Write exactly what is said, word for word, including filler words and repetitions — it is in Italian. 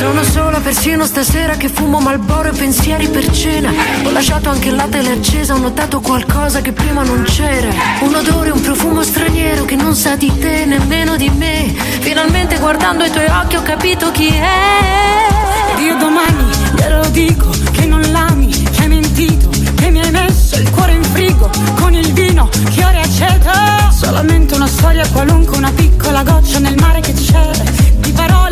Sono sola persino stasera che fumo Marlboro e pensieri per cena. Ho lasciato anche la tele accesa, ho notato qualcosa che prima non c'era. Un odore, un profumo straniero che non sa di te, nemmeno di me. Finalmente guardando i tuoi occhi ho capito chi è. Ed io domani glielo dico che non l'ami, che hai mentito, che mi hai messo il cuore in frigo con il vino che ora è aceto. Solamente una storia qualunque, una piccola goccia nel mare che c'è di parole